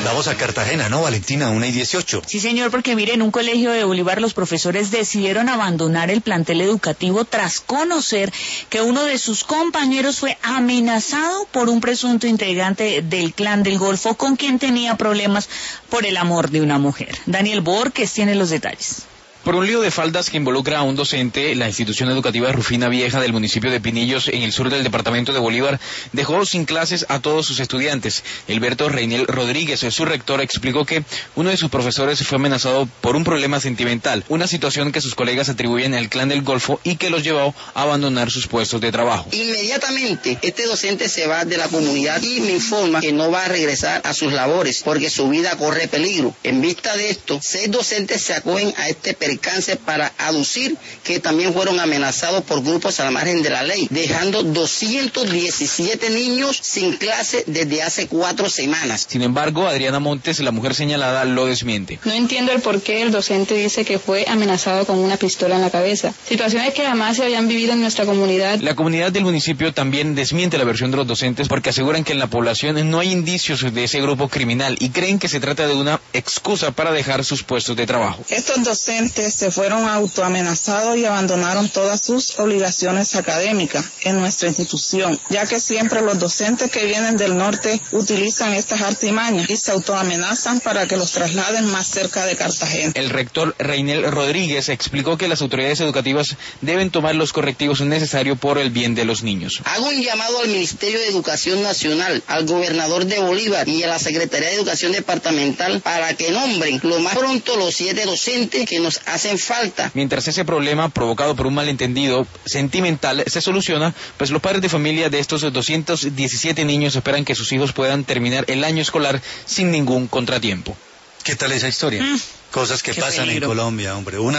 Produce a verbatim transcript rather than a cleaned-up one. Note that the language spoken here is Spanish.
Vamos a Cartagena, ¿no, Valentina? una y dieciocho. Sí, señor, porque mire, en un colegio de Bolívar los profesores decidieron abandonar el plantel educativo tras conocer que uno de sus compañeros fue amenazado por un presunto integrante del Clan del Golfo con quien tenía problemas por el amor de una mujer. Daniel Borges tiene los detalles. Por un lío de faldas que involucra a un docente, la institución educativa Rufina Vieja del municipio de Pinillos, en el sur del departamento de Bolívar, dejó sin clases a todos sus estudiantes. Alberto Reinel Rodríguez, su rector, explicó que uno de sus profesores fue amenazado por un problema sentimental, una situación que sus colegas atribuyen al Clan del Golfo y que los llevó a abandonar sus puestos de trabajo. Inmediatamente, este docente se va de la comunidad y me informa que no va a regresar a sus labores porque su vida corre peligro. En vista de esto, seis docentes se acogen a este percance para aducir que también fueron amenazados por grupos al margen de la ley, dejando doscientos diecisiete niños sin clase desde hace cuatro semanas. Sin embargo, Adriana Montes, la mujer señalada, lo desmiente. No entiendo el por qué el docente dice que fue amenazado con una pistola en la cabeza. Situaciones que además se habían vivido en nuestra comunidad. La comunidad del municipio también desmiente la versión de los docentes porque aseguran que en la población no hay indicios de ese grupo criminal y creen que se trata de una excusa para dejar sus puestos de trabajo. Estos docentes se fueron autoamenazados y abandonaron todas sus obligaciones académicas en nuestra institución, ya que siempre los docentes que vienen del norte utilizan estas artimañas y se autoamenazan para que los trasladen más cerca de Cartagena. El rector Reinel Rodríguez explicó que las autoridades educativas deben tomar los correctivos necesarios por el bien de los niños. Hago un llamado al Ministerio de Educación Nacional, al gobernador de Bolívar y a la Secretaría de Educación Departamental para que nombren lo más pronto los siete docentes que nos hacen falta. Mientras ese problema provocado por un malentendido sentimental se soluciona, pues los padres de familia de estos doscientos diecisiete niños esperan que sus hijos puedan terminar el año escolar sin ningún contratiempo. ¿Qué tal esa historia? Mm, Cosas que pasan peligro. en Colombia, hombre. Una